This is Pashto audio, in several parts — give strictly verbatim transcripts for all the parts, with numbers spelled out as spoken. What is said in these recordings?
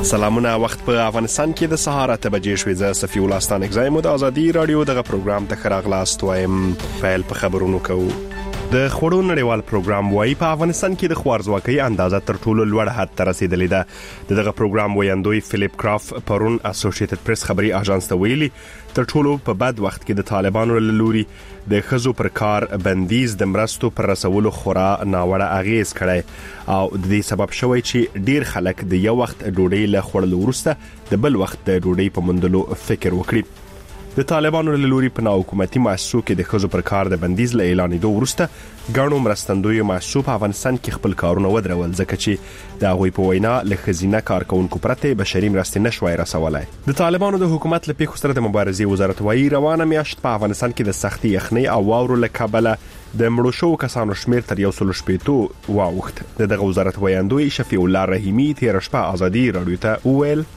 سلامونه. وخت په افغانستان کې د سهار اته بجې شوې. زه صفي الله ستانک زایم د ازادي رادیو دغه پروګرام ته خراغلاست وایم. فایل په خبرونو کوو. د خوړو نړیوال پروګرام وايي په افغانستان کې د خوارزواکۍ اندازه تر ټولو لوړ حد ته رسیدلې ده. دغه پروګرام وایندوی فلیپ کراف پرون اسوسییټډ پریس خبري اژانس ته ویلي تر ټولو په بد وخت کې د طالبانو له لوري د خزو پر کار بندیز د مرستو پر رسولو خورا ناوړه اغیز کړي او د دې سبب شوی چې ډیر خلک د یو وخت ډوډۍ له خوړلو وروسته د بل وخت د ډوډۍ په موندلو فکر وکړي. د طالبانو له لوري په ناحکومتي مؤسسو کې د خزو پر کار د بندیز له اعلانېدو وروسته ګڼو مرستندوی مؤسسو په افغانستان کې خپل کارونه ودرول ځکه چې د هغوی په وینا له خزینه کارکونکو پرته بشري مرستې نشوي رسولای. د طالبانو د حکومت له پیښو سره د مبارزې وزارت وايي روانه میاشت په افغانستان کې د سختي یخنۍ او واورو له کبله د مړو شو کسانو شمیر تر یو سل شپږ واوښت. دغه وزارت وایندوی شفیع الله رحیمی تیر شپه ازادي رادیو ته وویل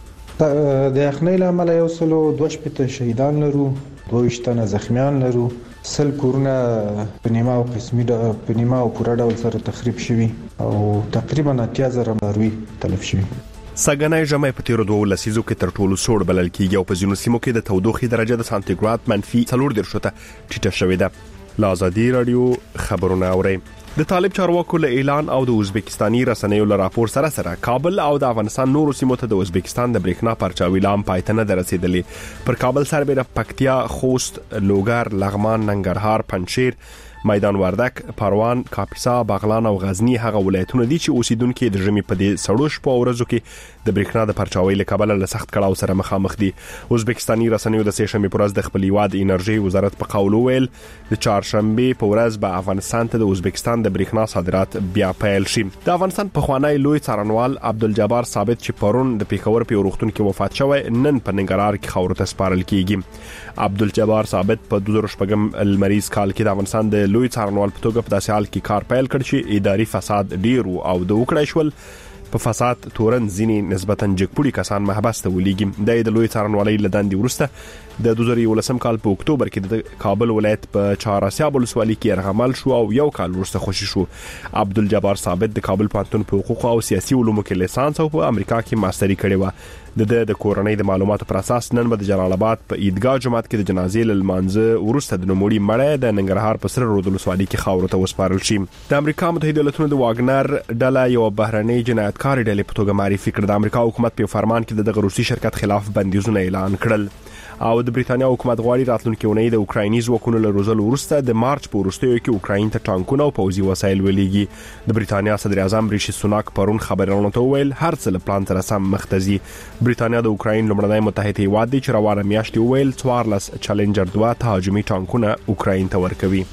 د یخنۍ له امله یو سل دوه شپږ شهیدان لرو، دوه ویشت تنه زخمیان لرو، سل کورونه په نیمه او قسمي په نیمه او پوره ډول سره تخریب شوي او تقریبا اتیا زره څاروي تلف شوي. سګنای ژمي په تیر دوه لسیزو کې تر ټولو سوړ بلل کېږي او په ځینو سیمو کې د تودوخې درجه د سانتیګراد منفي څلور دېرش ته ټیټه شوې ده. لا ازادي رادیو خبرونه اوري. د طالب چارواکو له اعلان او د ازبکستاني رسنیو له راپور سره سره کابل او د افغانستان نورو سیمو ته د ازبکستان د بریښنا پرچاوي لام پایتنه درسیدلې. پر کابل سربېره پکتیا، خوست، لوګر، لغمان، ننګرهار، پنجشیر، میدان وردک، پروان، کاپیسا، بغلان او غزنی هغه ولایتونه دي چې اوسیدونکو د ژمي په دې سړو شپو او ورځو کې د بریښنا د پرچاوي له کابل له سخت کړهو سره مخامخ دي. ازبکستاني رسنیو د سېشنبه پر ورځ د خپل هیواد انرژي وزارت په قول ویل د چهارشنبه په ورځ به افغانستان ته د ازبکستان د بریښنا صادرات بیا پیل شي. د افغانستان په خوانی لوی څارنوال عبدالجبار ثابت چې پرون د پیښور په روغتون کې وفات شوی نن په ننګرهار کې خاورو ته سپارل کیږي. عبدالجبار ثابت په دوه زره شپږم المریز کال کې د افغانستان د لوی څارنوال په توګه په داسې حال کې کار پیل کړ چې اداري فساد ډیر او د وکړای شول په فساد تورن ځینی نسبتا جګپوړي کسان محبس ته ولېږي. د لوی څارنوالۍ لداندې ورسته د دوه زره یولسم کال په اکتوبر کې د کابل ولایت په چهاراسیاب ولسوالۍ کې یرغمل شو او یو کال وروسته خوشی شو. عبدالجبار ثابت د کابل پوهنتون په حقوق او سیاسي علومو کې لیسانس او په امریکا کې ماستري کړې و. د د کورنۍ د معلوماتو پر اساس نن به د جلال آباد په عیدګاه جماعت کې د جنازې لمانځه ورسته د نوموړي مړی د ننګرهار په سره رود ولسوالۍ کې خاورو ته وسپارل شي. د امریکا متحده ایالاتونو د واګنر ډله یو بهرنۍ جنایتکار ډلې په توګه معرفي کړ. د امریکا حکومت په فرمان کې دغه روسي شرکت خلاف بندیزونه اعلان کړل او د بریټانیا حکومت غواړي راتلونکي اونۍ د اوکرایني ځواکونو له روزلو وروسته د مارچ په وروستیو کې اوکراین ته ټانکونه او پوځي وسایل ولېږي. د بریټانیا صدر اعظم ریشي سوناک پرون خبرونه ته ویل هر څه له پلان سره سم مخ ته ځي. بریټانیا د اوکراین لومړنی متحد هیواد دی چې روانه میاشت ویل څوارلس چالنجر دوه تهاجمي ټانکونه اوکراین ته ورکوي.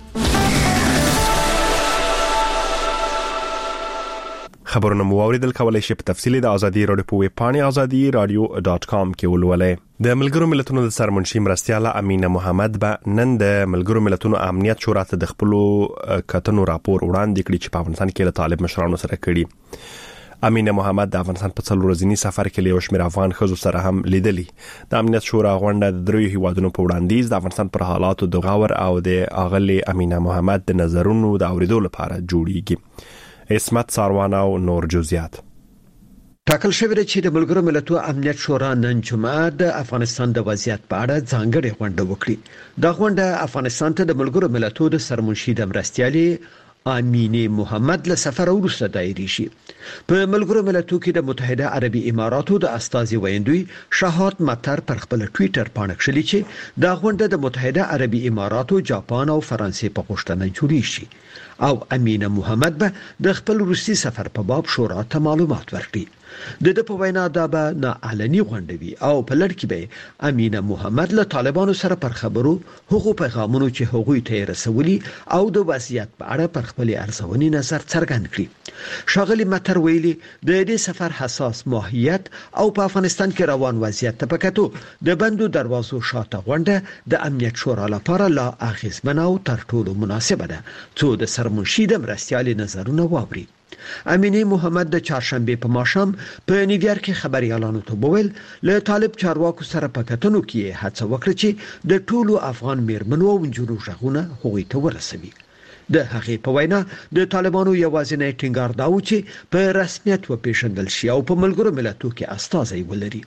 خبرونه مو اوریدل. کولای شئ په تفصیل د ازادي رادیو په ویب پاڼه ازادي رادیو ډاٹ کام کې ولولئ. د ملګرو ملتونو د سرمنشي مرستیاله امینه محمد به نن د ملګرو ملتونو امنیت شورا ته د خپل کتنو راپور وړاندې کړی چې په افغانستان کې له طالب مشرانو سره کړي. امینه محمد د افغانستان په څلور ورځني سفر کې له یو شمېر افغان ښځو سره هم لیدلی. د امنیت شورا غونډه د دریو هیوادونو په وړاندیز د افغانستان پر حالاتو د غور او د اغلی امینه محمد د نظرونو د اوریدو لپاره جوړیږي. اسمت ساروان او نور جزئیات. ټاکل شوی دی چې د ملګرو ملتونو امنیت شورا نن جمعه د افغانستان د وضعیت په اړه ځانګړې غونډه وکړي. دا غونډه افغانستان ته د ملګرو ملتونو د سرمنشي د مرستیالې امینه محمد له سفر وروسته دایري شي. په ملګرو ملتونو کې د متحده عربي اماراتو د استازي ویندوی شهادت مطر پر خپل ټوئیټر باندې کړی چې دا غونډه د متحده عربي اماراتو، جاپان او فرانسې په غوښتنه جوړی شي او امینه محمد به د خپل روسي سفر په باب شورا ته معلومات ورکړي. د د په وینا دا به نه علني غونډوي او په لړ کې به امینه محمد له طالبانو سره پر خبرو هغو پیغامونو چې هغوی ته رسولي او د وضعیت په اړه پر خپل ارزونې نظر څرګند کړي. شاغلي مطر ویلي د دې سفر حساس ماهیت او په افغانستان کې روان وضعیت ته پکاتو د بندو دروازو شاته غونډه د امنیت شورا لپاره لا اغیزمنه او تر ټولو مناسبه ده څو د سرمنشي د مرستیالي نظرونه واوري. امینه محمد د چهارشنبه په ماښام په نیویارک کې خبريالانو ته وویل له طالب چارواکو سره په کتنو کې هڅه وکړه چې د ټولو افغان میرمنو او نجونو ژغونه هغوی ته ورسوي. د هغې په وینا د طالبانو یوازینی ټینګار دا و چې په رسمیت وپېژندل شي او په ملګرو ملتونو کې استازی ولري.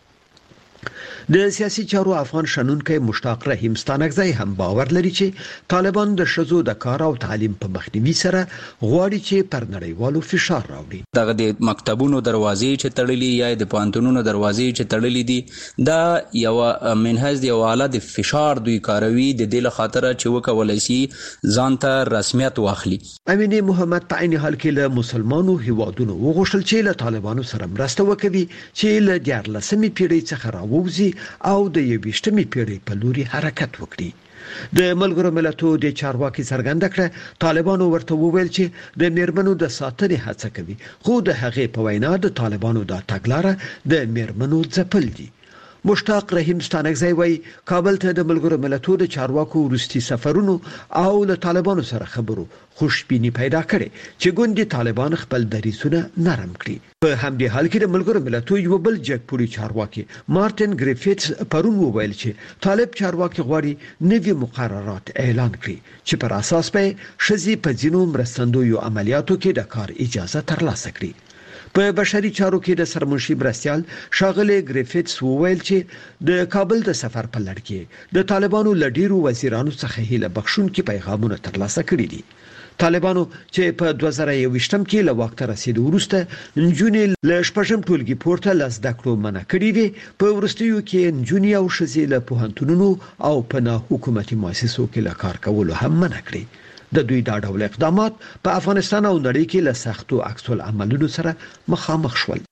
د سیاسي چارو افغان شنونکي مشتاق رحیم ستانکزی هم باور لري چې طالبان د شذو د کار او تعلیم په مخنیوي سره غواړي چې پر نړیوالو فشار راوړي. دغه د مکتبونو دروازې چې تړلې یا د پوهنتونونو دروازې چې تړلې دي دا یو منهج دی او اعلی د فشار دوی کاروي د دې له خاطر چې وکولای شي ځان ته رسمیت واخلي. امینه محمد په عین حال کې له مسلمانو هیوادونو وغوښتل چې له طالبانو سره مرسته وکړي چې له دیارلسمې پیړۍ څخه راووځي او د یویشتمې پیړۍ په لوري حرکت وکړي. د ملګرو ملتونو د چارواکي څرګنده کړه طالبانو ورته وویل چې د میرمنو د ساتنې هڅه کوي، خو د هغې په وینا د طالبانو د تګلارې د میرمنو ځپل دي. مشتاق رحیم ستانکزی وایي کابل ته د ملګرو ملتونو د چارواکو وروستي سفرونو او له طالبانو سره خبرو خوشبینی پیدا کړي چې ګوندي طالبان خپل دریسونه نرم کړي. په همدې حال کې د ملګرو ملتونو یو بل جګپوړي چارواکي مارټین ګریفټس پرون وویل چې طالب چارواکي غواړي نوي مقررات اعلان کړي چې پر اساس به شذي په ځینو مرستندویو عملیاتو کې د کار اجازه ترلاسه کړي. په بشري چارو کې د سرمنشي مرستیال شاغله ګریفټس وویل چې د کابل د سفر په لړ کې د طالبانو لډیرو وزیرانو څخه هیله بخښونکي پیغامونه ترلاسه کړي دي. طالبانو چې په دوه زره یوویشتم کې له واک ته رسیدو وروسته نجونې له شپږم ټولګي پورته له زده کړو منع کړي دي. په وروستیو کې نجونې او ښځې له پوهنتونونو او په نه حکومتي مؤسسو کې له کار کولو هم منع کړي. د دوی دا ډول اقدامات په افغانستان او نړۍ کې له سختو عکس العملونو سره مخامخ شول.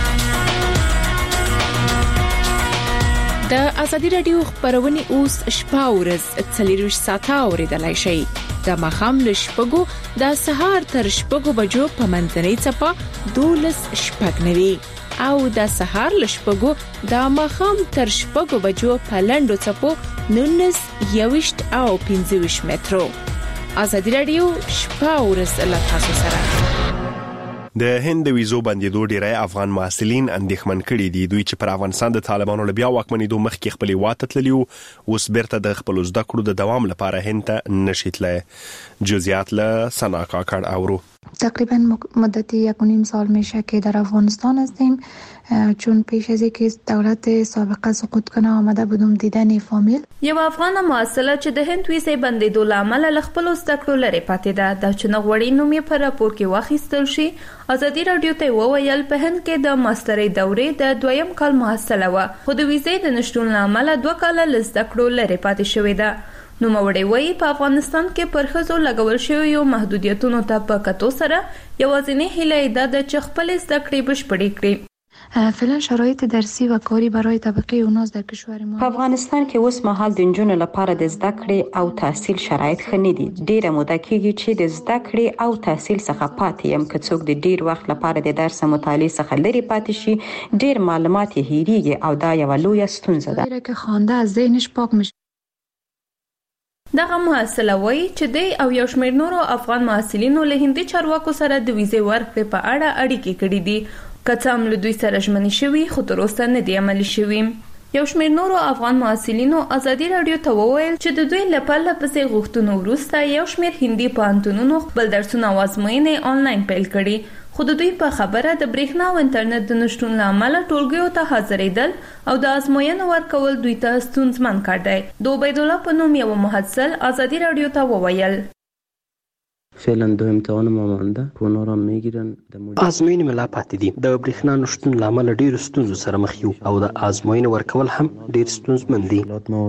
د ازادي رادیو خبرونه اوس شپه ورځ څلور ساعته اوریدلای شئ. د مخام له شپږو د سهار تر شپږو بجو په منځنۍ چپه دولس شپږ نوي او د سهار له شپږو د مخام تر شپږو بجو په لندو چپو نونس یوشت او پنځه ویشت مترو. ازادي رادیو شپه ورځ له تاسو سره. د هند ویزو بندیدو ډیری افغان محصلین اندېښمن کړي دي. دوی چې پر افغانستان د طالبانو له بیا واکمنېدو مخکې خپل هیواد ته تللي وو، اوس بیرته د خپل زده کړو د دوام لپاره هند ته نشي تللی. جزئیات له سنا کاکړ اورو. تقریبا مدتی یک و نیم سال میشه که در افغانستان هستیم، چون پیش از اینکه دولت سابقه سقوط کنه آمده بودم دیدن فامیل. یو افغان محصله چې د هند ویزې بندیدو لامل له خپل زده کړو لري پاتې ده، د چنغوړی نوم یې په راپور کې واخیستل شي. ازادي رادیو ته وویل په هند کې د ماسترۍ دورې د دویم کال محصله و، خو د ویزې د نشټون لامل دوه کال له زده کړو لري پاتې شوې ده. نو موري وایي په افغانستان کې پر ښځو لګول شوی یو محدودیتونو ته په کتو سره یوازینی هیله ده چې خپل زده کړې بشپړې کړي. فعلا شرایط درسی و کاری برای طبقه اوناز در کشور ما په افغانستان کې اوس مهال د نجونو لپاره د زده کړې او تحصیل شرایط ښه نه دي. ډیره موده کېږي چې د زده کړې او تحصیل څخه پاتې یم. که څوک د ډیر وخت لپاره د درس مطالعه څخه لري پاتې شي، ډیر معلومات یې هېریږي او دا یو لویه ستونزه ده. ډیره که خوانده از ذهنش پاک میشه. دغه محصله وایي چې دی او یو شمېر نورو افغان محصلینو له هندي چارواکو سره د ویزې ورکړې په اړه اړیکې کړې دي. که څه هم له دوی سره ژمنې شوي، خو تر اوسه نه دي عملي شوي. یو شمېر نورو افغان محصلینو ازادي رادیو ته وویل چې د دوی له پرله پسې غوښتنو وروسته یو شمېر هندي پوهنتونونو خپل درسونه او ازموینې آنلاین پیل کړي، خو د دوی په خبره د برېښنا او انټرنیټ د نشټون له امله ټولګیو ته حاضرېدل او د ازموینو ورکول دوی ته ستونزمن کار دی. د عبیدالله په نوم یو محصل ازادي رادیو ته وویل فعلا دو امتحان ما مانده که اونا را میگیرن. آزموین ملا پاتې دي. د برېښنا نشتون له امله ډېرو ستونزو سره مخ یو او د آزموین ورکول هم ډېر ستونزمن دي.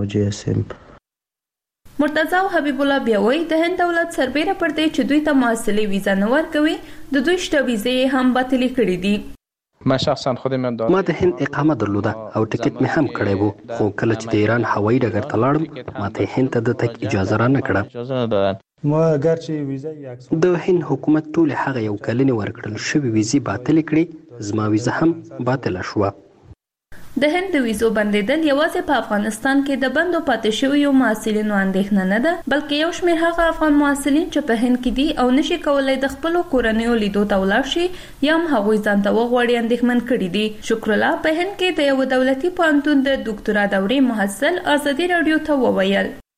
مرتضی او حبیب الله بیا وایي د هند دولت سربیره پر دې چې دوی ته محصلې ویزه نه ورکوي، د دوی شته ویزې هم باطلې کړې دي. ما شخصا خودم ما د هند اقامه درلوده او ټیکټ مې هم کړی وو، خو کله چې د ایران هوایي ډګر ته لاړم ما ته هند ته د تګ اجازه را نه کړه. ما اگر چې ویزه د هند حکومت ټول هغه یو کلنې ورکړل شوی ویزې باطل کړې، زما ویزه هم باطل شوه. د هند د ویزو بندیدل یوازې په افغانستان کې د بندو پاتې شویو محصلینو اندېښنه نه ده، بلکې یو شمېر هغه افغان محصلین چې په هند کې دي او نشي کولای د خپلو کورنیو لیدو ته ولاړ شي یا هم هغوی ځان ته وغواړي اندېښمن کړي دي. شکر الله په هند کې د یو دولتي پوهنتون د ډاکټرا دورې محصل ازادي رادیو ته وویل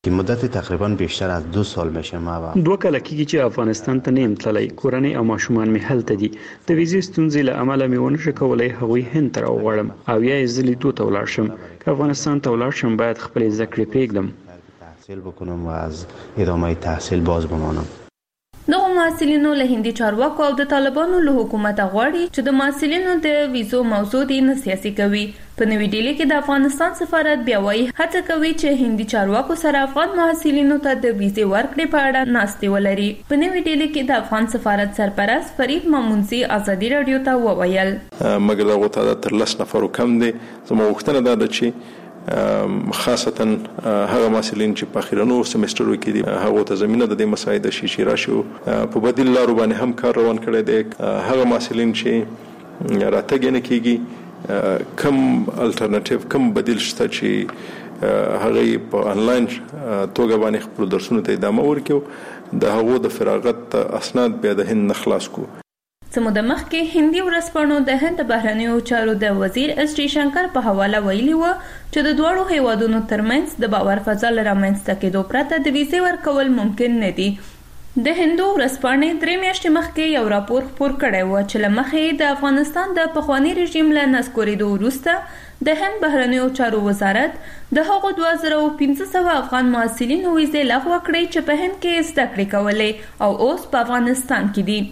که مدت تقریبا بیشتر از دو سال میشه. ما دوه کال کېږي چې افغانستان ته نیم تللی، کورنۍ او ماشومان مې هلته دي. د ویزې ستونزې له امله مې ونه شو کولی هغوی هند ته راوغواړم او یا یې زه لیدو ته ولاړ شم. که افغانستان ته ولاړ شم باید خپلې زده کړې پرېږدم، تحصیل بکنم و از ادامه تحصیل باز بمانم. دغه محصلینو له هندي چارواکو او د طالبانو له حکومت غواړي چې د محصلینو د ویزو موضوع دې نه سیاسي کوي. په نوې ډیلي کې د افغانستان سفارت بیا وایي هڅه کوي چې هندي چارواکو سره افغان محصلینو ته د ویزې ورکړې په اړه ناستې ولري. په نوې ډیلي کې د افغان سفارت سرپرست فرید مامونزي ازادي رادیو ته وویل مګر دغه تعداد تر لس نفرو کم دی. زموږ غوښتنه دا ده چې خاصتا هغه محصلین چې په اخیرنو سمسترو کې دي هغه ته زمينه د دې مسایل شي چې راشو په بدیل لارو باندې هم کار روان کړی دی. هغه محصلین چې راتګ نه کیږي کم الټرنیټیو کم بدیل شته چې هغه په انلاین توګه باندې خپل درسونه ته ادامه ورکړي، د هغه د فراغت اسناد بیا د هند نخلاص کو. سموده مخکې هندي ورځپاڼو د هند بهرنیو چارو د وزیر اس ټي شنکر په حواله ویلي و چې د دوړو هیوادونو ترمنځ د باور فضا لرمنځته کېدو پرته د ویزې ورکول ممکن نه دي. د هندو ورځپاڼې درې میاشتې مخکې یو راپور خپور کړی و چې له مخې د افغانستان د پخواني رژیم له نسکورېدو وروسته د هند بهرنیو چارو وزارت د هغو دوه زره او پنځه سوه افغان محصلینو ویزې لغوه کړې چې په هند کې زده کړې کولې او اوس په افغانستان کې دي.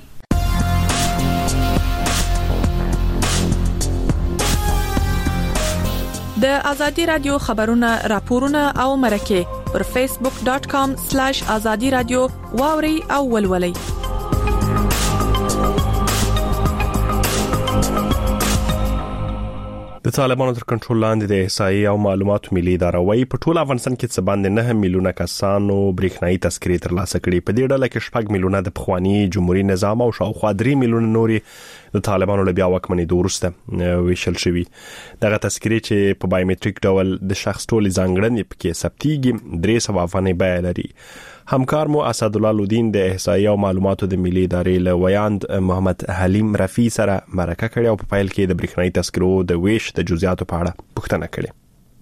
د ازادي رادیو خبرونه، راپورونه او مرکه پر فیسبوک ډاټ کام سلیش ازادي رادیو واوري او ولولئ. د طالبانو تر کنټرول لاندې د احصایې او معلوماتو ملي اداره وايي په ټول افغانستان کې څه باندې نه میلیونه کسانو برېښنايي تذکرې ترلاسه کړې. په دې ډله کې شپږ میلیونه د پخوانی جمهوریت نظام او شاوخوا درې میلیونه نورې د طالبانو له بیا واکمنېدو وروسته ویشل شوي. دغه تذکرې چې په بایومټریک ډول د شخص ټولې ځانګړنې پکې ثبتېږي درې سوه افغانۍ بیه لري. همکار مو اسدالله لودین د احصایې او معلوماتو د ملي ادارې له ویاند محمد حلیم رفیع سره مرکه کړې او په پایل کې د برېښنايي تذکرو د ویش د جزئیاتو په اړه پوښتنه کړې.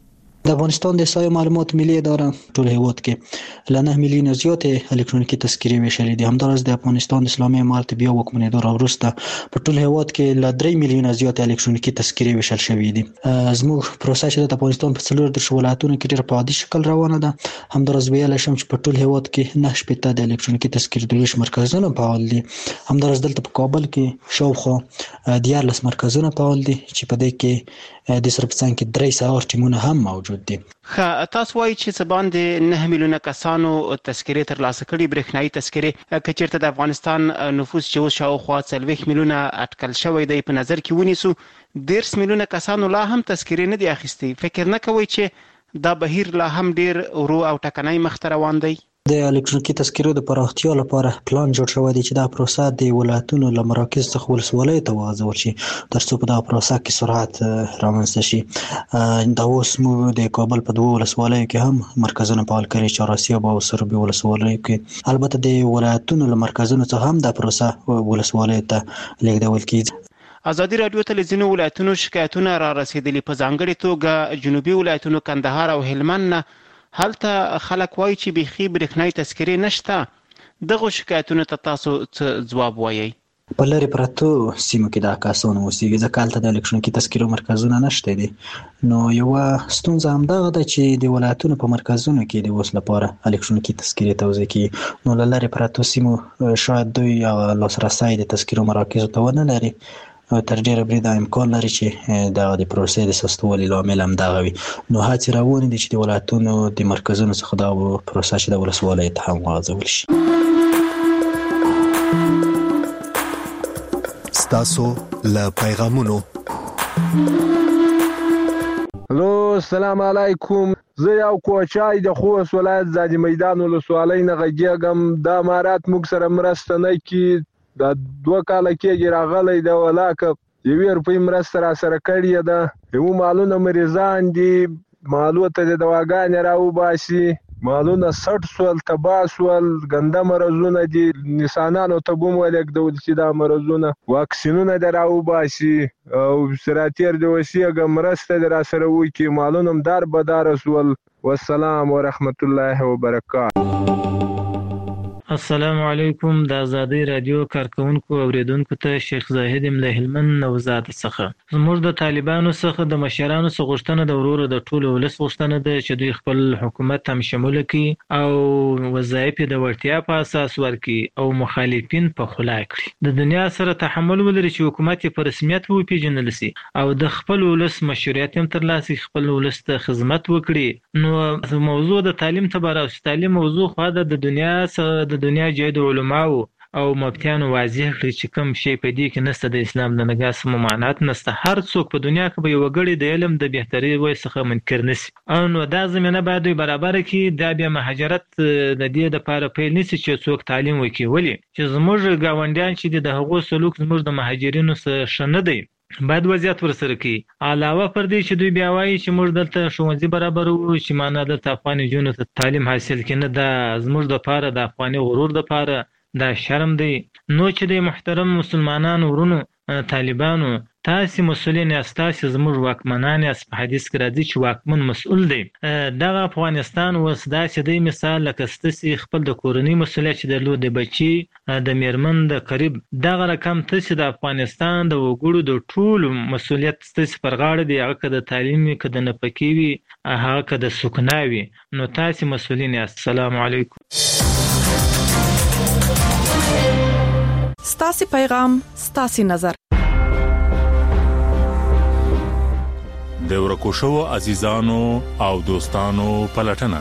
د افغانستان د احصایې معلومات ملي اداره ټول هیواد کې له نه میلیونه زیاتې الکترونیکي تذکرې ویشلې دي. همدارس د افغانستان اسلامي امارت بیا واکمنېدو وروسته په ټول هیواد کې له درې میلیونه زیاتې الکترونیکي تذکرې ویشل شوې دي. زموږ پروسه چې د افغانستان په څلور دېرش ولایتونو کې ډېر په عادي شکل روانه ده. همدارس ویلای شم چې په ټول هیواد کې نه شپېته د الکترونیکي تذکرې د ویش مرکزونه فعال دي. همدارس دلته په کابل کې شاوخوا دیارلس مرکزونه فعال دي چې په دې کې د سرپسان کې درې سوه ټیمونه هم موجود دي. خا تاسو وایي چې څه باندې نه میلیونه کسانو تذکرې ترلاسه کړي برېښنايي تذکرې، که چېرته د افغانستان نفوس چې اوس شاوخوا څلوېښت میلیونه اټکل شوی دی په نظر کې ونیسو دېرش میلیونه کسانو لا هم تذکرې نه دي اخیستې، فکر نه کوئ چې دا بهیر لا هم ډېر ورو او ټکنی مخته روان دی؟ د الکترونیکي تذکرو د پراختیا لپاره پلان جوړ شوی دی چې دا پروسه د ولایتونو له مراکز څخه ولسوالیو ته وغځول شي ترڅو په دغه پروسه کې سرعت رامنځته شي. دا اوس موږ د کابل په دوه ولسوالیو کې هم مرکزونه فعال کړي، چهارسیاب او سروبي ولسوالیو کې. البته د ولایتونو له مرکزونو څخه هم دا پروسه ولسوالیو ته لیږدول کیږي. ازادي رادیو ته له ځینو ولایتونو شکایتونه را رسېدلي، په ځانګړې توګه جنوبي ولایتونو کندهار او هلمند نه. هلته خلک وایي چې بیخي برېښنايي تذکرې نشته. دغه شکایتونو ته تاسو څه ځواب وایئ؟ په لرې پرتو سیمو کې دا کسان اوسېږي ځکه هلته د الکترونیکي تذکرو مرکزونه نشته دي. نو یوه ستونزه همدغه ده چې د ولایتونو په مرکزونو کې د اوس لپاره الکترونیکي تذکرې توزیع کیږي. نو له لرې پرتو سیمو شاید دوی لاسرسی د تذکرو مراکزو ته ونه لري. تر ډیره بریده امکان لري چې دغه د پروسې د سستوالي لامل هم دغه وي. نو هڅې روانې دي چې د ولایتونو د مرکزونو څخه دا پروسه چې د ولسوالیو ته هم وغځول شي. ستاسو له پیغامونو. هلو السلام علیکم، زه یو کوچای د خوست ولایت زادي میدان ولسوالۍ نه غږیږم. د امارات موږ سره مرسته نه کوي. دا دوه کاله کېږي راغلی ده، ولاکه یوې روپۍ مرسته را سره کړې ده. یو مالونه مریضان دي، مالو ته د دواګانې را وباسي، مالونه سټ سول، تباه سول، ګنده مرضونه دي. نسانانو ته به هم ولېږدول چې دا مرضونه واکسینونه دې را وباسي او سراتیر دې وسیږه مرسته دې را سره وکړي. مالونه هم دار بداره سول. والسلام ورحمت الله وبرکاته. السلام علیکم. د ازادي رادیو کارکونکو اوریدونکو ته شیخ زاهد ام له هلمند نوزاد څخه. زموږ د طالبانو څخه د مشرانو څخه غوښتنه د ورور د ټولو ولس غوښتنه ده چې دوی خپل حکومت هم شمول کړي او وظایف د وړتیا په اساس ورکړي او مخالفین په خلا کړي. د دنیا سره تحمل ولري چې حکومت په رسمیت وپیژنل شي او د خپل ولس مشروعیت هم ترلاسه خپل ولس ته خدمت وکړي. نو موضوع د تعلیم ته برابر تعلیم موضوع خو د دنیا سره د دنیا جید علماو او مفتیانو واضح کړی چې کوم شی په دې کې نسته د اسلام د نګاس ممانعت نسته. هر څوک په دنیا کې به یو غړي د علم د بهتري وای څخه منکر نشي او نو دا زمينه باید برابر کړي. دا بیا مهاجرت د دې د لپاره پیل نشي چې څوک تعلیم وکړي. ولی چې زموږ گاونډیان چې د هغو سلوک زموږ د مهاجرینو سره شنه دی باید وضعیت ورسره کوي. علاوه پر دې چې دوی بیا وایي چې موږ دلته ښوونځي برابر وو چې معنا دلته افغاني جنونو ته تعلیم حاصل کړي. نه، دا زموږ د پاره د افغاني غرور د پاره دا شرم دی. نو چې د محترم مسلمانانو ورونو طالبانو تاسو مسؤلین یاست، تاسو زموږ واکمنان یاست. په حدیث کې راځي چې واکمن مسؤل دی. دغه افغانستان اوس داسې دی مثال لکه ستاسو خپل د کورنۍ مسؤلیت چې درلود د بچي د میرمن د قریب دغه رقم تاسو د افغانستان د وګړو د ټول مسؤلیت ستاسو پر غاړه دی. هغه که د تعلیم وي، که د نفقې وي، هغه که د سکنا وي، نو تاسو مسؤلین یاست. السلام علیکم. ستاسو پیغام ستاسو نظر. د ورکو شو عزیزانو او دوستانو پلټنه.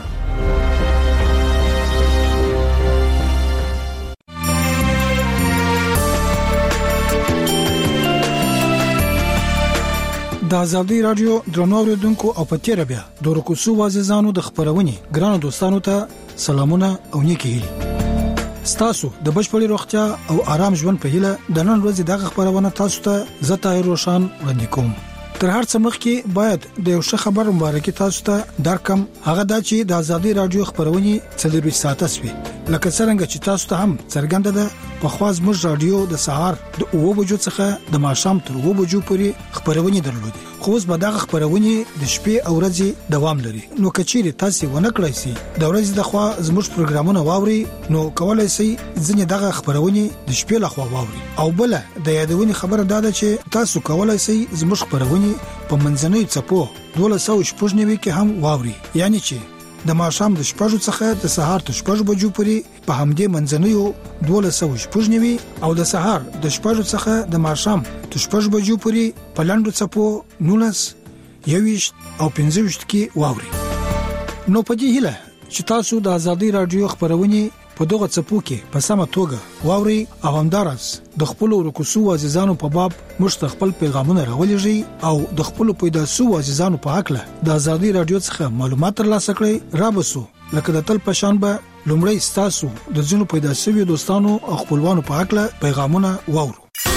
د ازادي رادیو درنو اوریدونکو او پټیره بیا د ورکو شو عزیزانو د خبرونې ګرانو دوستانو ته سلامونه او نیکی هیلي. ستاسو د بشپړی روغتیا او آرام ژوند په هیله د نن ورځې دغه خبرونه تاسو ته زتا روشن وړاندې کوم. تر هر څه مخکې باید د یو ښه خبر مبارکي تاسو ته درکم. هغه دا چې د ازادي رادیو خبرونه څلور ساعته سوي لکه څنګه چې تاسو ته هم څرګنده ده. په خواز موږ رادیو د سهار د اوو بجو څخه د ماښام تر اوو بجو پورې خبرونه درلودي. خو اوس به دغه خبرونه د شپې او ورځې دوام لري. نو کچېری تاسو ونه کړئ سي د ورځې د خوا زموږ پروګرامونه واوري نو کولای شئ ځنې دغه خبرونه د شپې لخوا واوري. او بل د یادونې خبره ده چې تاسو کولای شئ زموږ خبرونه په منځنۍ چپو دوله سو شپږ کې هم واوري. یعنی چې د ماښام د شپږو څخه د سهار تر شپږ بجو پورې په همدې منځنیو دوله سو شپږ او د سهار د شپږو څخه د ماښام تر شپږ بجو پورې په لاندو چپو نولس یويش او پنځه کې واوري. نو په دې هیله چې تاسو د ازادي رادیو خبرونه په دغه چپو کې په سمه توګه واوري او همدارس د خپل ورکوسو عزیزانو په باب مشت خپل پیغامونه راولېږي او د خپل پیداسو عزیزانو په حق له د ازادي رادیو څخه معلومات ترلاسه کړئ. رابسو لکه د تل پشان به لومړی ستاسو د ځینو پیداسوي دوستانو او خپلوانو په حق له پیغامونه واورو.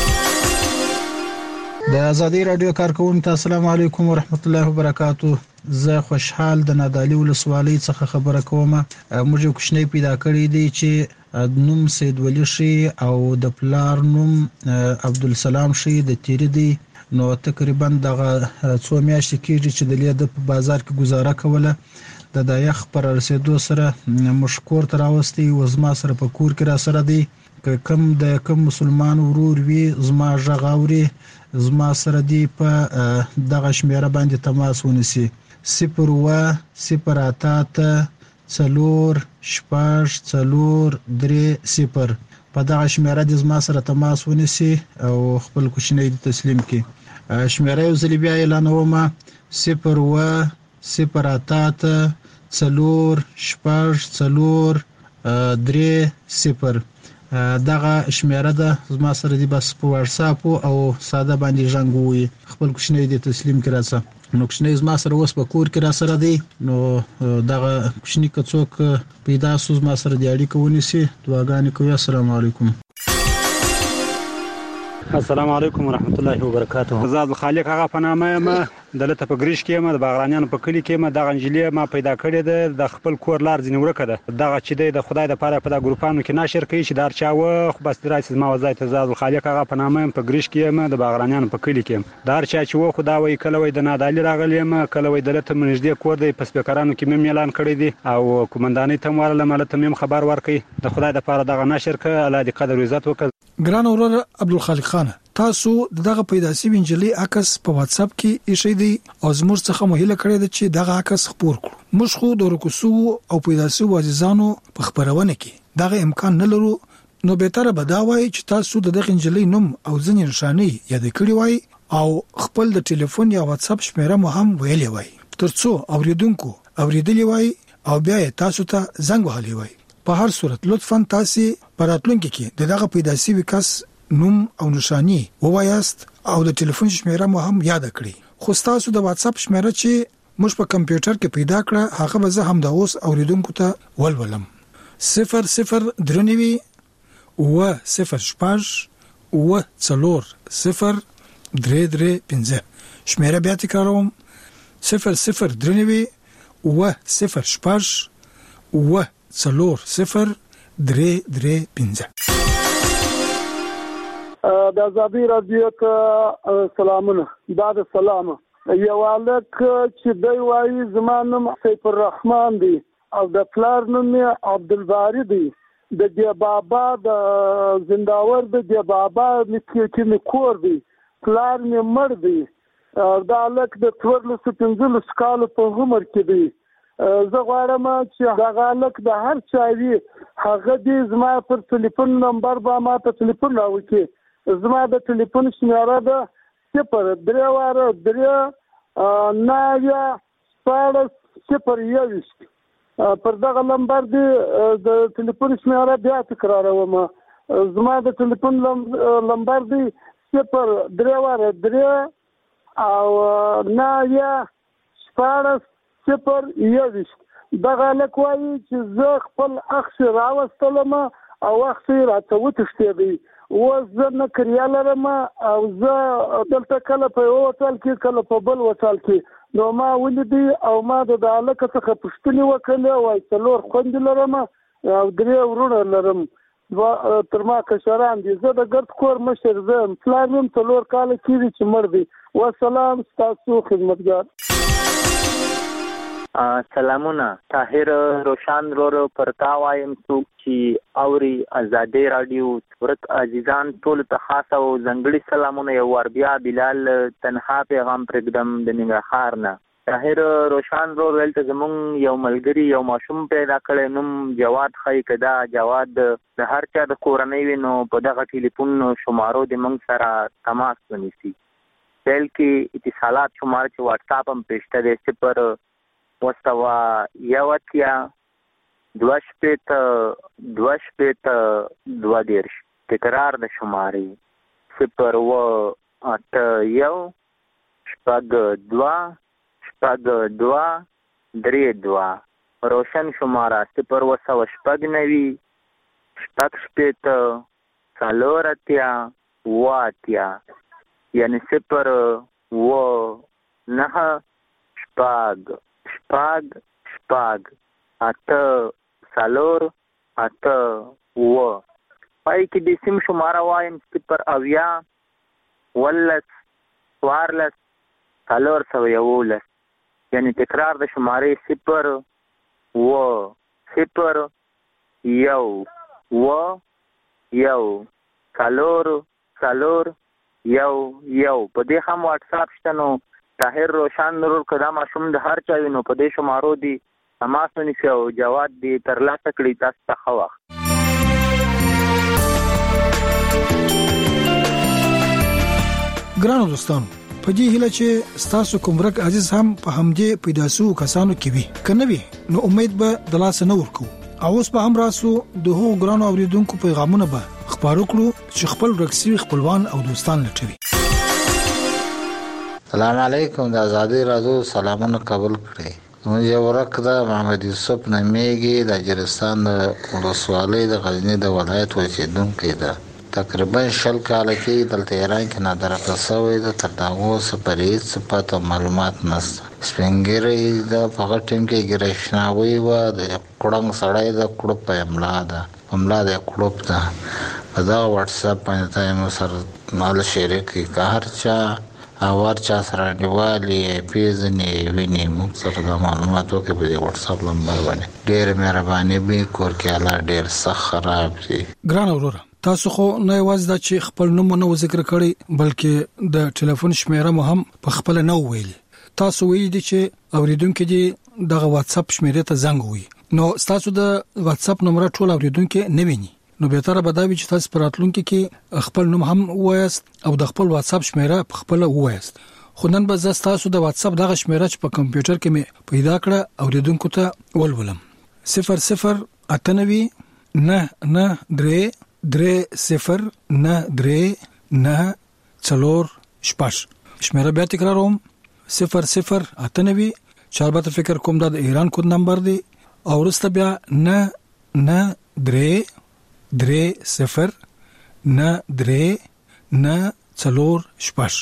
د ازادي رادیو کارکونکو السلام علیکم ورحمت الله وبرکاتہ. زه خوشحال د نادالی ولسوالۍ څخه خبره کوم. موږ یو کوچنی پیدا کړی دی چې نوم سید ولی شي او د پلار نوم عبدالسلام شي د تیری دی. نو تقریبا دغه څو میاشتې کېږي چې د لید په بازار کې گزاره کوله. د دایخ پر رسیدو سره مشکور تر اوستي وزما سره په کور کې را سره دی. کم د کم مسلمان ورور وی زما ژغاوري زما سره دی په دغه شمیره باندې تماس ونیسي. صفر و صفر اتات څلور شپږ څلور درې صفر په دغه شمیره د زما سره تماس ونیسي او خپل کوچنی تسلیم کړي. شمیره یو ځل بیا اعلانوم صفر و صفر اتات څلور شپږ څلور درې صفر. دغه شمیره ده زما سره دی بس په واتس اپ او ساده باندې ژوندوي خپل کوچنی د تسلیم کړه. نو کوچنی زما سره اوس په کور کې را سره دی. نو دغه کوچنی کڅوک پیدا سوز ما سره دی اړیکه ونیسي. دعاګانې کوي. السلام علیکم. السلام علیکم ورحمت الله وبرکاته. زاد خالق هغه په نامه یم دلته په ګریش کې ما د باغرانیانو په کلی کې ما د غنجلی ما پیدا کړې ده د خپل کور لار ځین ورکه ده دغه چې د خدای د پاره په د ګروپانو کې ناشر کوي چې دار چا و خو بس درایسز ما وزای ته زاد الخالق هغه په نامه په ګریش کې ما د باغرانیانو په کلی کې دار چا چې و خدای وای کله وای د نادالي راغلی ما کله وای دلته منځدې کور دی په سپیکرانو کې مې اعلان کړی دی او کومندانۍ ته ورله ملته مې خبر ورکړي د خدای د پاره دغه نشر ک الله دې قدر عزت وکړي ګران اورور عبدالخالق خان تاسو دغه پیدا شوی انجلي عکس په واتس اپ کې ایښی دی او زموږ څخه مهله کړی دی چې دغه عکس خپور کړو موږ خو د رکوسو او پیدا شوی عزیزانو په خبرونه کې دغه امکان نه لرو نو به تر بداوي چې تاسو دغه انجلي نوم او ځنی نشانی یاد کړی وای او خپل د ټلیفون یا واتس اپ شمیره مو هم ویلې وای ترڅو اوریدونکو اوریدلی وای او بیا تاسو ته زنګ وهلی وای په هر صورت لطفا تاسو پراتلونکو کې دغه پیدا شوی کس نوم او نشانی ووایاست او د ټلیفون شمیره مو هم یاد کړئ خو تاسو د واتس اپ شمیره چې موږ په کمپیوټر کې پیدا کړه هغه به زه هم د اوس اوریدونکو ته ولولم صفر صفر درنوي و صفر شپږ و څلور صفر درې درې پنځه شمیره بیا تکراروم صفر صفر درنوي و صفر شپږ و څلور صفر درې درې پنځه د آزادي رادیو ته سلامونه دا د سلام یو الک چې دی وایي زمانم سیف الرحمن دی او د پلار نوم عبدالباری دی د دی بابا د زنداور د دی بابا چې می کور دی پلار می مړ دی دا الک د څوارلس پنځلس کال په عمر کې دی زه غواړم چې دا الک د هر چا وی هغه دې زما پر ټلیفون نمبر با ما ته ټلیفون راوړي زما د ټلیفون شمیره ده صفر درې واره درې ناویا شپاړس صفر یویشت پر دغه نمبر دی د ټلیفون شمیره بیا تکراروم زما د ټلیفون نمبر دی صفر درې واره درې او ناویا شپاړس صفر یویشت دغه لک وایي چې زه خپل اخ راوستلم او اخ راته وتښتېدی و زه نه کړیا لرم او زه دلته کله په یو هوټل کې کله په بل هوټل کې نو ما ولیدي او ما د علاقه څخه پوښتنه وکړه وای څلور خوند لرم او درې ورونه لرم تر ما کشران دي زه د ګرد کور مشر زم پلان مم څلور کال کېږي چې مړ دی والسلام تاسو خدمتګار سلامونه طاهر روشان رورو پرتا وایم څوک چې اوري آزادي رادیو ورک عزیزان ټول ته خاص او ځنګړي سلامونه یو ور بیا بلال تنها پیغام پرګدم د ننګرهار نه طاهر روشان رور ولته زمون یو ملګری یو ماشوم پیدا کړي نوم جواد خای کدا جواد د هر چا د کورنۍ وینو په دغه ټلیفون شمارو د منګ سره تماس ونیسي بل کې اتصالات شمار چې واتس اپ هم پېشته دي صفر وستوا یواتیا دوش پیت دوش پیت دو دیرش تکرار د شماري صفر و اٹ یو شپږ دوا شپږ دوا درې دوا روشن شماره صفر و سو شپږ نوي شپږ شپیت څلور اتیا و اتیا یعنی صفر و نه شپږ شپاگ شپاگ اته سالور اته و پای کې د سیم شماره وایم صفر اویا ولس وارلس سالور سو یولس یعنی تکرار د شماره صفر و صفر یو و یو سالور سالور یو یو په دې هم واتس اپ شته نو طاهر روشان نور کدا ماشوم د هر چا وینو په دې شمارو دي تماس ونیسي او جواد دي ترلاسه کړي تاسو ته خو ګرانو دوستانو په دې هیله چې تاسو کوم رک عزیز هم په همدې پیداسو کسانو کې وي کنه وي نو امید به د لاس نه ورکو او اوس به هم راسو د هغو ګرانو اوریدونکو پیغامونه به خبرو کړو چې خپل رکسي خپلوان او دوستان لټوي السلام علیکم د آزادي رادیو سلامونه قبول کړئ زموږ یو ورک د محمد یوسف نمیږي د جرستان د ولسوالۍ د غزنی د ولایت اوسیدونکی ده تقریبا شل کال کې دلته ایران کې نادرکه شوی د تر دا اوسه پرې هیڅ پته معلومات نشته. سپینګیري د هغه ټیم کې ګریشناوي و د کړنګ سړی د کړپ په املا ده املا د کړپ ده په دا واتس اپ باندې ته مو سره مال شریک کی هر چا اور چا سره نیوالی پیژنې ویني موږ سره د معلوماتو کې په واتس اپ نمبر باندې ډېر مهرباني به کور کې الله ډېر سخت خراب دي. ګران اورور تاسو خو نه یوازې د چې خپل نوم نه ذکر کړی بلکې د ټلیفون شمیره مو هم په خپل نه ویلي. تاسو ویلي دي چې اوریدونکو دي د واتس اپ شمیره ته زنګ وي. نو تاسو د واتس اپ نمبر ټول اوریدونکو نه ویني. نو به تر به دا وی چې تاسو پراتلونکو کې خپل نوم هم وایست او د خپل واتس اپ شمیره په خپل وایست. خو نن به تاسو د واتس اپ دغه شمیره چې په کمپیوټر کې مې پیدا کړه اوریدونکو ته ولولم. صفر صفر اته نوي نه نه درې درې صفر نه درې نه څلور شپږ. شمیره بیا تکراروم صفر صفر اته نوي چار به فکر کوم دا د ایران کود نمبر دی او ورسته بیا نه نه درې درې صفر نه درې نه څلور شپږ.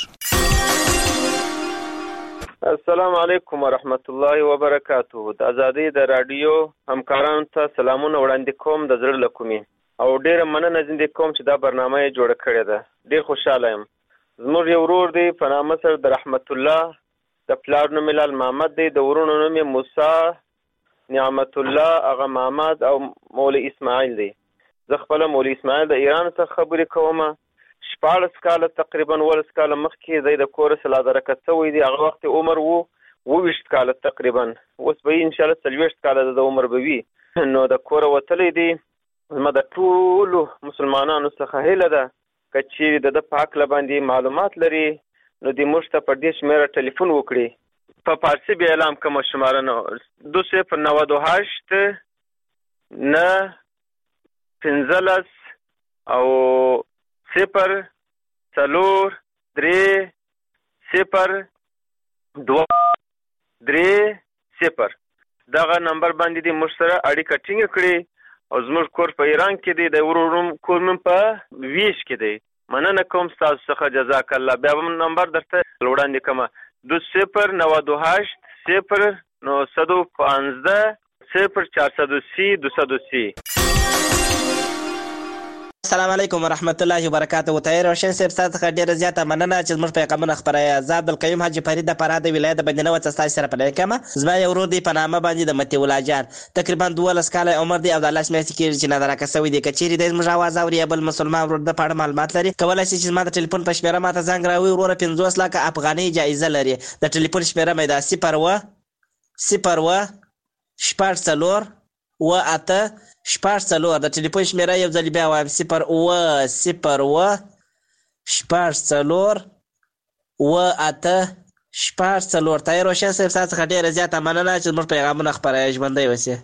السلام علیکم ورحمت الله وبرکاته. د ازادي د رادیو همکارانو ته سلامونه وړاندې کوم د زړه له کومې او ډېر مننه زنده کوم چې دا برنامه یې جوړه کړې ده. ډېر خوشاله یم. زموږ یو ورور دی په نامه سره د رحمت الله د پلار نوم لال محمد دی د ورونو نوم موسی نعمت الله اغا محمد او مولوی اسماعیل دی. زه خپل مولوی اسماعیل د ایران څخه خبرې کوم. شپاړس کاله تقریبا ولس کاله مخکې د د کور سره درکه شوی دی. هغه وخت عمر وو اوویشت کاله تقریبا. اوس به ان شاء الله څلوېښت کاله د عمر به وي. نو د کور وتلې دی. زما د ټولو مسلمانانو څخه هیله ده که چیرې د پاک لباندې معلومات لري نو د موږ ته په دې شمیره ټلیفون وکړي. په فارسی به اعلان کوم شماره نو دو صفر نود و هشت نه پنځلس او صفر څلور درې صفر دوه درې صفر دغه نمبر باندې د موږ سره اړیکه ټینګه کړي او زموږ کور په ایران کې دی د ورور کور مې په ویش کې دی. مننه کوم تاسو څخه جزاک الله. بیا هم نمبر درته وړاندې کوم دو صفر نود و هشت صفر نو صد و پانزده صفر چهارصد و سی دوصد و سی. السلام علیکم ورحمت الله وبرکاته. طاهر روشن صاحب تاسو ته ډیره زیاته مننه چې موږ پیغامونه خبرای. آزاد القیوم حاجی فرید د فراد ولایت بندنه و تاسو سره په لکه زما یو ورور دی په نامه باندې د متی ولا جان تقریبا دولس کاله عمر دی او د الله سمې کې چې نظر راکسوي دی کچيري د موږ आवाज اوري بل مسلمان ورور د پاړه معلومات لري کولای شي چې ما د ټلیفون په شمیره ماته زنګ راوي ورور پنځوس لک افغاني جایزه لري. د ټلیفون شمیره مې دا صفر و صفر و شپږ څلور و اته شپږ څلور د ټلیفون شمیره یو ځل بیا وایم صفر و صفر و شپږ څلور و اته شپږ څلور. طاهر روشن صاحب تاسو ته ډیره زیاته مننه چې موږ پیغامونه خپرای ژوندۍ اوسئ.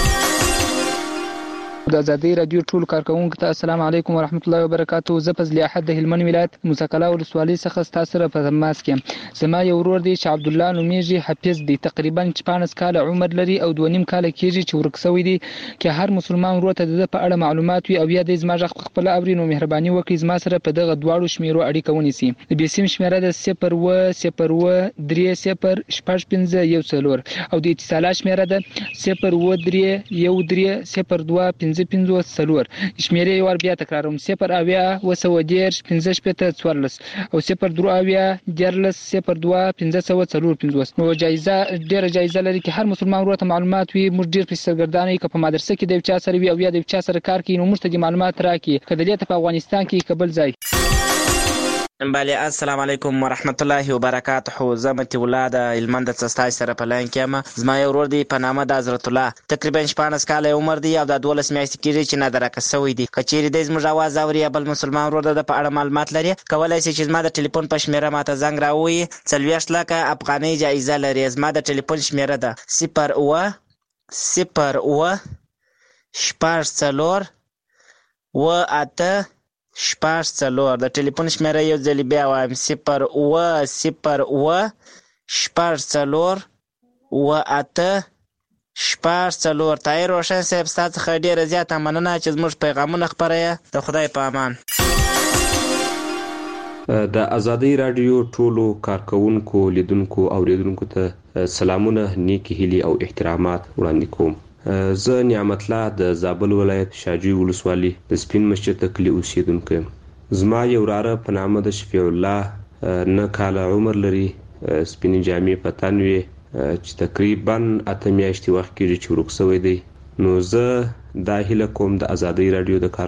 د ازادي رادیو ټول کارکونکو ته السلام علیکم ورحمت الله وبرکاته. زه فضل احد د هلمند ولایت موسکلا ولسوالۍ څخه تاسو سره په تماس کې. زما یو ورور دی چې عبد الله نومیږي حفیظ دی تقریبا شپږ کاله عمر لري او دوه نیم کاله کېږي چې ورکسوي دی چې هر مسلمان ورور ته د په اړه معلومات وي او یا د زما ځخ خپل اوري نو مهرباني وکړي زما سره په دغه دواړو شمیرو اړیکه ونیسي. د بیسیم شمیره د صفر و صفر و درې صفر شپږ پنځه یو څلور او د اتصالات شمیره د صفر و درې یو درې صفر دوه پنځه پنځوس څلور. شمیرې یو بیا تکراروم صفر اویا و سوه دېرش پنځه شپېته څوارلس او صفر درې اویا دیارلس صفر دوه پنځه سوه څلور پنځوس. نو جایزه ډېره جایزه لري چې هر مسلمان ورور ته معلومات وي. موږ ډېر په سرګردانۍ که په مدرسه کې د یو چا سره وي او یا د یو چا سره کار کوي نو موږ ته د معلومات راکړي که دلته په افغانستان کې که بل ځای. بله السلام علیکم ورحمت الله وبرکاته. زه متي الله د هلمند څخه سره په لاین کې یم. زما یو ورور دی په نامه د حضرت الله تقریبا شپاړس کاله عمر دی او د دولس میاشتې کېږي چې نادرکه شوی دی. که چیرې دی زموږ اواز اوري بل مسلمان ورور د په اړه معلومات لري کولی شي چې زما د ټلیفون په شمیره ماته زنګ راووایي. څلوېښت لکه افغانۍ جایزه لري. زما د ټلیفون شمیره ده صفر اوه صفر اوه شپږ څلور و اته شپږ څلور. د ټلیفون شمیره یو ځل بیا وایم صفر اوه صفر اوه شپږ څلور و اته شپږ څلور. طاهر روشن صاحب تاسو څخه ډیره زیاته مننه چې زموږ پیغامونه خپروئ. د خدای په امان. د ازادي رادیو ټولو کارکونکو لیدونکو او اوریدونکو ته سلامونه نیکی هیلي او احترامات وړاندې کوم. زه نعمت الله د زابل ولایت شاجوی ولسوالي د سپین مسجد کلی اوسیدونکو. زما یو وراره په نامه د شفیع الله نه کاله عمر لري، سپینې جامې په تن وي چې تقریبا اته میاشتې وخت کېږي چې ورک شوی دی. نو زه دا هیله کوم د ازادي رادیو د کار